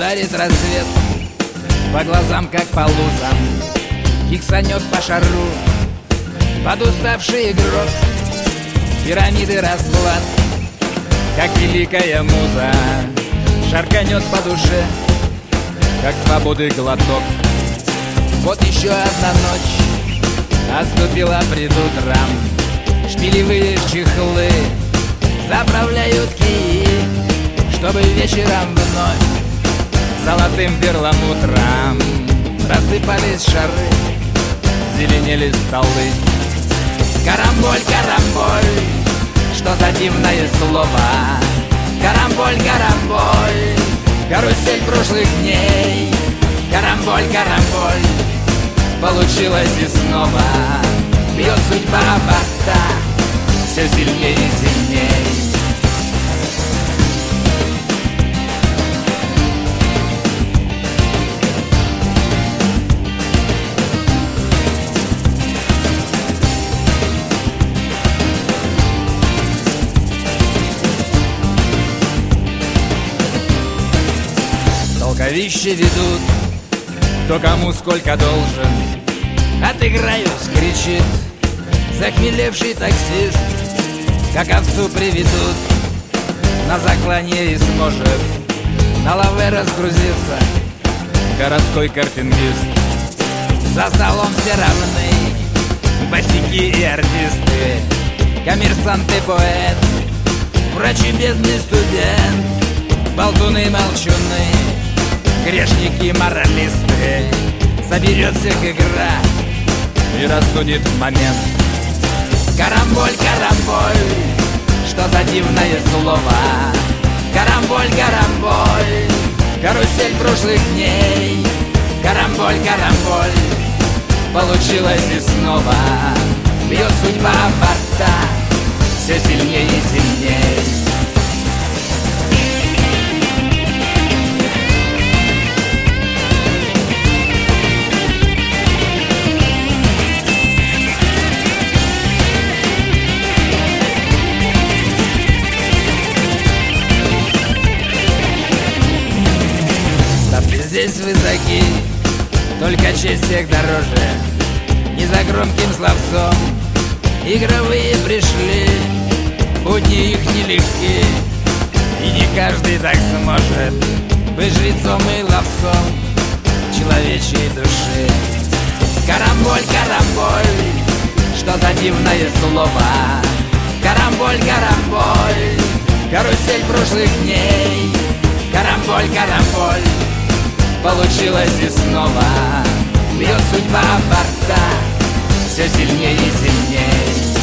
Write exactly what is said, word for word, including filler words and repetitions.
Ударит рассвет по глазам, как по лузам, гиксанет по шару под уставший игрок. Пирамиды расклад, как великая муза, шарканет по душе, как свободы глоток. Вот еще одна ночь отступила пред утром. Шпилевые чехлы заправляют кии, чтобы вечером вновь золотым перламутром рассыпались шары, зеленели столы. Карамболь, карамболь, что за дивное слово? Карамболь, карамболь, карусель прошлых дней. Карамболь, карамболь, получилось и снова. Бьет судьба борта все сильнее и сильней. Толковище ведут, кто кому сколько должен. Отыграюсь, кричит захмелевший таксист. Как овцу приведут на заклание и сможет на лаве разгрузиться городской картингист. За столом все равны, босяки и артисты, коммерсант и поэт, врач и бедный студент, болтуны и молчуны, грешники и моралисты. Соберет всех игра и рассудит в момент. Карамболь, карамболь, что за дивное слово? Карамболь, карамболь, карусель прошлых дней. Карамболь, карамболь, получилось и снова. Бьет судьба борта все сильнее и сильней. Здесь высоки, только честь всех дороже. Не за громким словцом игровые пришли, будни их нелегки, и не каждый так сможет быть жрецом и ловцом человечьей души. Карамболь, карамболь, что за дивное слово? Карамболь, карамболь, карусель прошлых дней. Карамболь, карамболь, получилось и снова. Бьет судьба борта все сильнее и сильней.